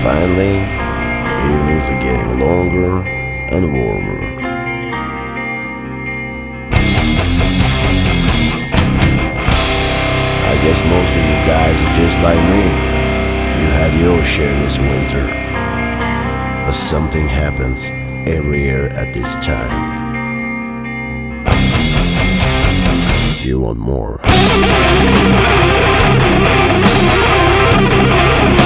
Finally, the evenings are getting longer and warmer. I guess most of you guys are just like me. You had your share this winter. But something happens every year at this time. You want more.